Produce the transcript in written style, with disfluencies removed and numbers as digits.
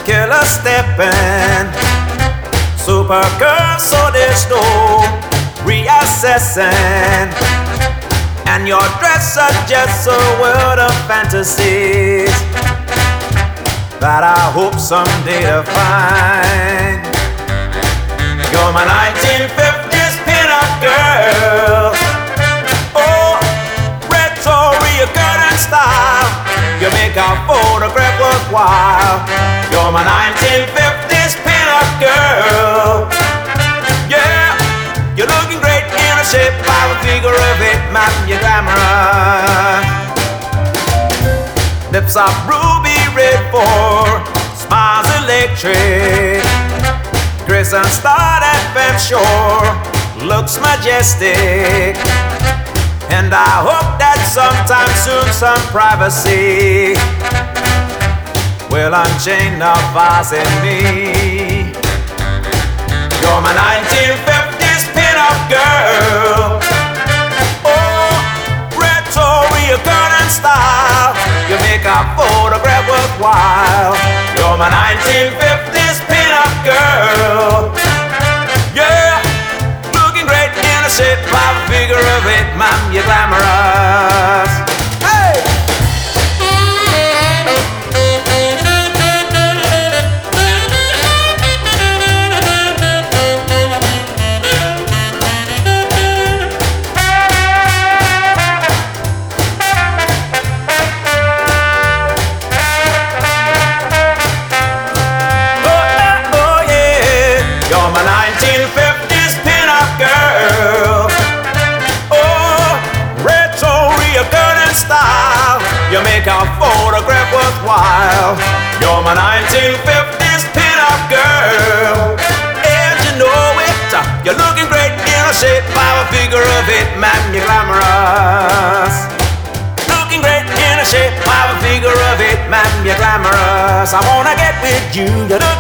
killer stepping, Supergirl, so there's no reassessing. And your dress suggests a world of fantasies that I hope someday to find. You're my 1950s pin-up girl. Oh, retro reoccurring style. You make a photograph worthwhile. You're my 1950s pin-up girl. Yeah, you're looking great in a shape by the figure of eight, man, you're glamorous. Lips are ruby red for smiles electric. Grace and Star FM sure looks majestic. And I hope that sometime soon some privacy will unchain the vase in me. You're my 1950s pin-up girl. Oh, retro reoccurring style. You make a photograph worthwhile. You're my 1950s pin-up girl. Yeah, looking great in a shape of a figure of eight, man, you're glamorous. Hey! You're my 1950s pin-up girl. Oh, retro reoccurring style. You make a photograph worthwhile. You're my 1950s pin-up girl. And you know it, you're looking great in a shape of a figure of eight, man, you're glamorous. Looking great in a shape of a figure of eight, man, you're glamorous. I wanna get with you, you look